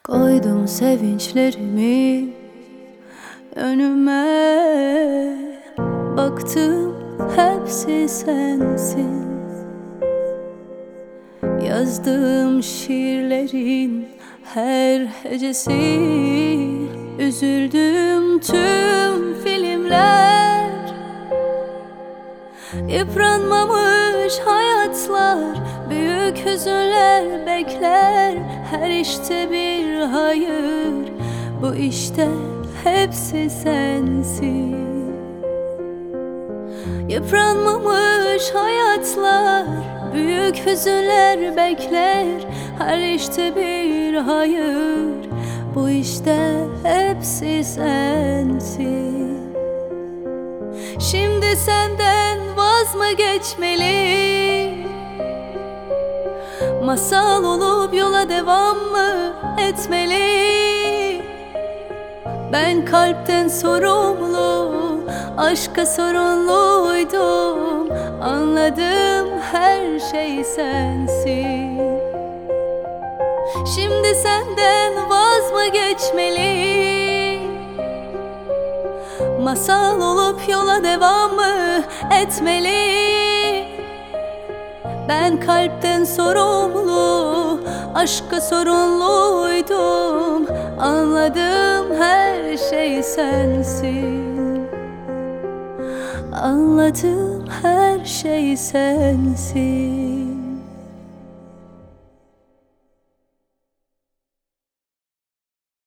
Koydum sevinçlerimi önüme, baktım hepsi sensin. Yazdığım şiirlerin her hecesi, üzüldüm tüm filmler. Yıpranmamış hayatlar, büyük hüzünler bekler. Her işte bir hayır, bu işte hepsi sensin. Yıpranmamış hayatlar, büyük hüzünler bekler. Her işte bir hayır, bu işte hepsi sensin. Şimdi senden vaz mı geçmeli? Masal olup yola devam mı etmeli? Ben kalpten sorumlu, aşka sorumluydum. Anladım, her şey sensin. Şimdi senden vaz mı geçmeli? Masal olup yola devam mı etmeli? Ben kalpten sorumlu, aşka sorumluydum. Anladım, her şey sensin. Anladım, her şey sensin.